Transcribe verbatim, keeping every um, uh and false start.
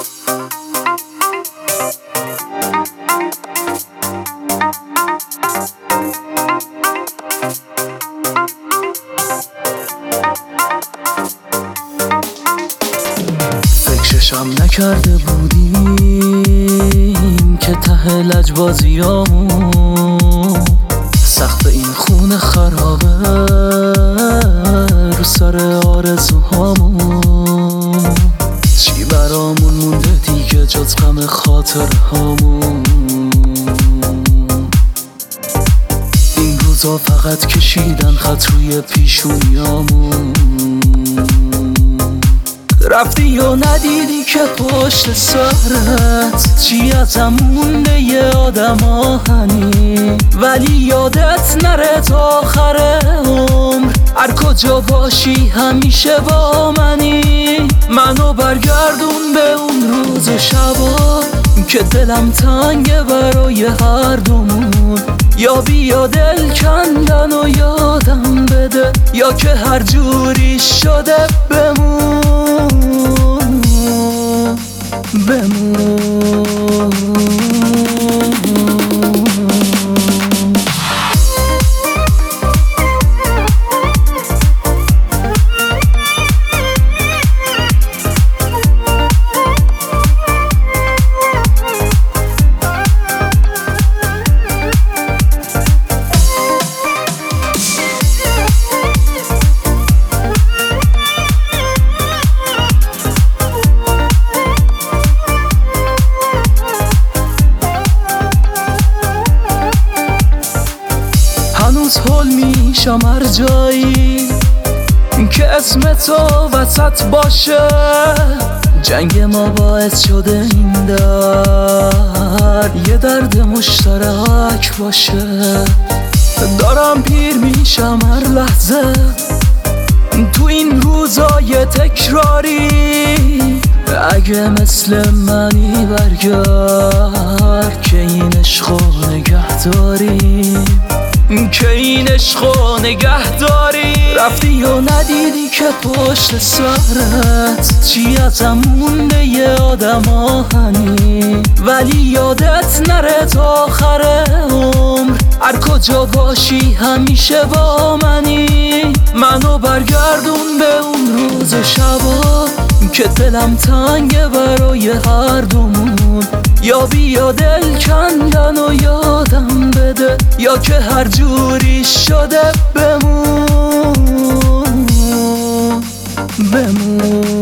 فکرشم نکرده بودیم که ته لجبازیامون سقف این خونه خرابه رو سر آرزوهامون. چی برامون مونده دیگه جز غم خاطر هامون؟ این روزا فقط کشیدن خط روی پیشونیامون. رفتی و ندیدی که پشت سرت چی ازم مونده یه آدم آهنی، ولی یادت نره تا آخر عمر هر کجا باشی همیشه با منی. منو برگردون به اون روز و شبا که دلم تنگه برای هر دومون. یا بیا دل کندن و یادم بده، یا که هر جوری شده بمون بمون. هنوز حل میشم هر جایی که اسم تو وسط باشه. جنگ ما باعث شده این درد یه درد مشترک باشه. دارم پیر میشم هر لحظه تو این روزای تکراری. اگه مثل منی برگرد که این عشقو نگه داری، که این عشقو نگه داری. رفتی و ندیدی که پشت سرت چی ازم مونده یه آدم آهنی، ولی یادت نره تا آخر عمر هر کجا باشی همیشه با منی. منو برگردون به اون روز و شبا که دلم تنگه برای هر دومون. یا بیا دل کندن و یادم بده، یا که هر جوری شده بمون بمون.